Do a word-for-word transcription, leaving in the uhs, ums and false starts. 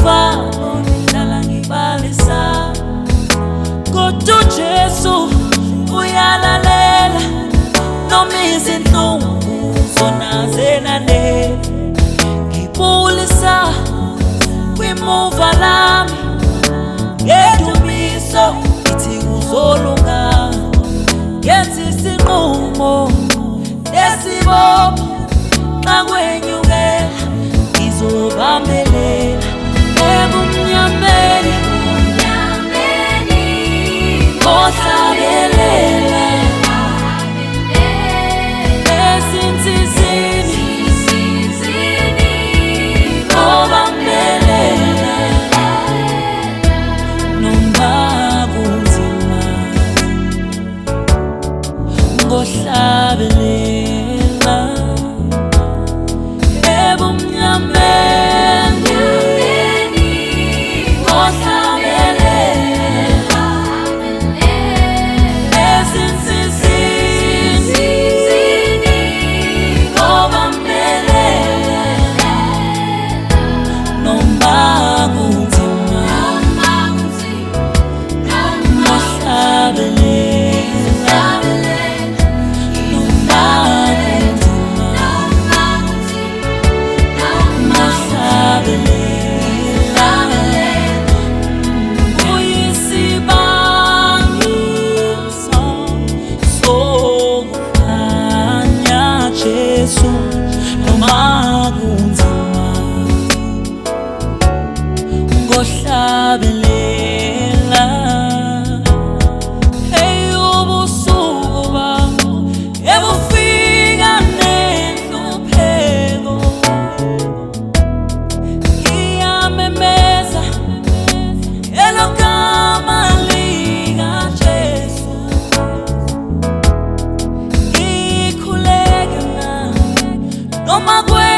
uvalo ngihlala ngibalisa kodwa uJesu uyalalela noma izinhlungu zona zenanele ngibulisa kwimuva lami ngedumiso ithi kuzolunga ngenza isinqumo lesibopho xa kwenyukela ngizobambelela ebumnyameni ohlabelela ezinsizini obambelela noma kunzima ngohlabelela ebumnyameni ohlabelela ezinsizini obambelela noma kunzima ngohlabelela Jesu noma kunzima ngohlabelela hey ubusuku bami ebufika nenhlupheko ngiyamemeza elogama likaJesu noma kwe